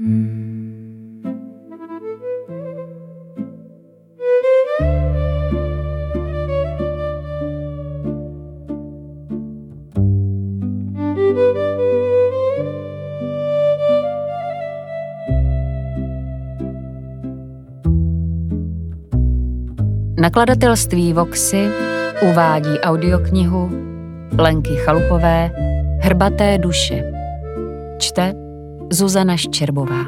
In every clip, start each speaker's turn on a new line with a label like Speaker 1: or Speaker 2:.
Speaker 1: Nakladatelství Voxy uvádí audioknihu Lenky Chalupové Hrbaté duše. Čte Zuzana Ščerbová.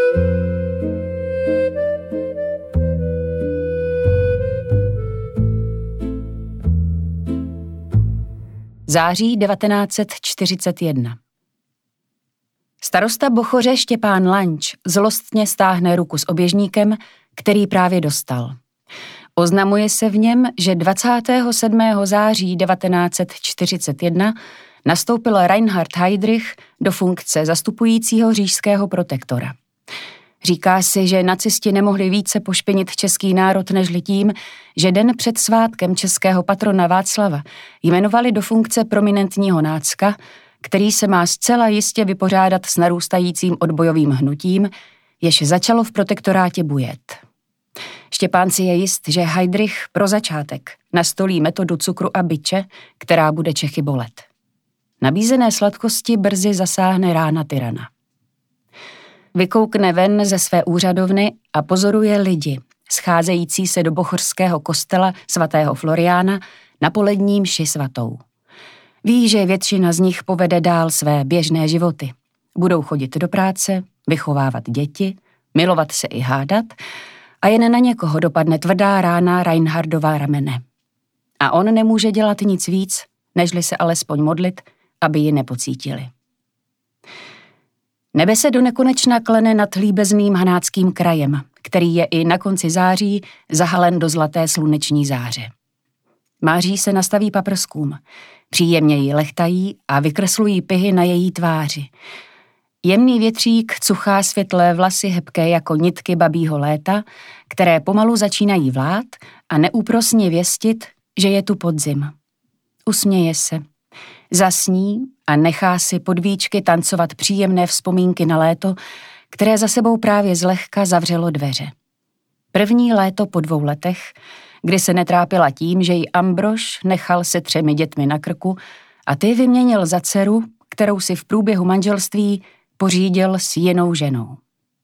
Speaker 1: Září 1941. Starosta Bochoře Štěpán Lanč zlostně stáhne ruku s oběžníkem, který právě dostal. Oznamuje se v něm, že 27. září 1941 nastoupil Reinhard Heydrich do funkce zastupujícího říšského protektora. Říká si, že nacisti nemohli více pošpinit český národ nežli tím, že den před svátkem českého patrona Václava jmenovali do funkce prominentního nácka, který se má zcela jistě vypořádat s narůstajícím odbojovým hnutím, jež začalo v protektorátě bujet. Štěpán si je jist, že Heydrich pro začátek nastolí metodu cukru a biče, která bude Čechy bolet. Nabízené sladkosti brzy zasáhne rána tyrana. Vykoukne ven ze své úřadovny a pozoruje lidi, scházející se do bochořského kostela svatého Floriána na polední mši svatou. Ví, že většina z nich povede dál své běžné životy. Budou chodit do práce, vychovávat děti, milovat se i hádat, a jen na někoho dopadne tvrdá rána Reinhardova ramene. A on nemůže dělat nic víc, nežli se alespoň modlit, aby ji nepocítili. Nebe se do nekonečna klene nad líbezným hanáckým krajem, který je i na konci září zahalen do zlaté sluneční záře. Máří se nastaví paprskům, příjemně ji lechtají a vykreslují pyhy na její tváři. Jemný větřík cuchá světlé vlasy hebké jako nitky babího léta, které pomalu začínají vlát a neúprosně věstit, že je tu podzim. Usměje se, zasní a nechá si pod víčky tancovat příjemné vzpomínky na léto, které za sebou právě zlehka zavřelo dveře. První léto po 2 letech, kdy se netrápila tím, že ji Ambrož nechal se 3 dětmi na krku a ty vyměnil za dceru, kterou si v průběhu manželství pořídil s jinou ženou.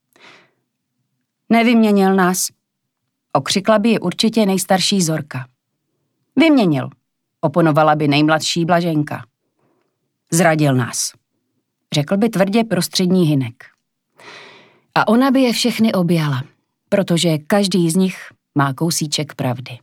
Speaker 1: Nevyměnil nás, okřikla by ji určitě nejstarší Zorka. Vyměnil, oponovala by nejmladší Blaženka. Zradil nás, řekl by tvrdě prostřední Hynek. A ona by je všechny objala, protože každý z nich má kousíček pravdy.